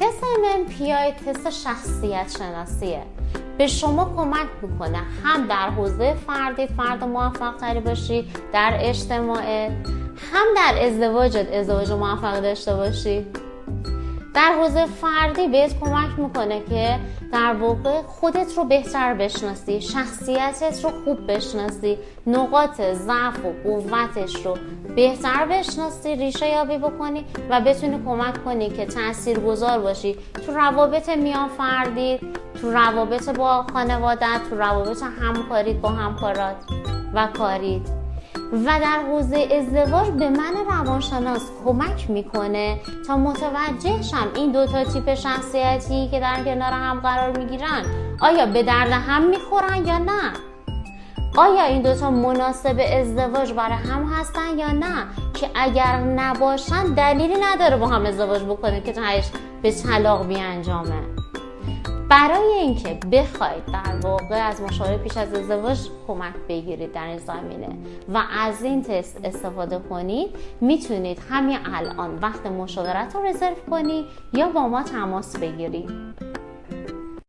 تست MMPI تست شخصیت شناسیه. به شما کمک میکنه هم در حوزه فردی فرد موفق تری باشی در اجتماعت، هم در ازدواج موفق داشته باشی. در حوزه فردی بهت کمک میکنه که در واقع خودت رو بهتر بشناسی، شخصیتت رو خوب بشناسی، نقاط ضعف و قوتش رو بهتر بشناسی، ریشه یابی بکنی و بتونی کمک کنی که تاثیرگذار باشی تو روابط میان فردی، تو روابط با خانوادت، تو روابط همکاریت با همکارات و کاریت. و در حوزه ازدواج به من روانشناس کمک میکنه تا متوجه شم این دوتا تیپ شخصیتی که در کنار هم قرار میگیرن آیا به درد هم میخورن یا نه، آیا این دوتا مناسب ازدواج برای هم هستن یا نه، که اگر نباشن دلیلی نداره با هم ازدواج بکنه که تهش به طلاق بیانجامه. برای اینکه بخواید در واقع از مشاوره پیش از ازدواج کمک بگیرید در این زمینه و از این تست استفاده کنید، میتونید همین الان وقت مشاورت رو رزرو کنید یا با ما تماس بگیرید.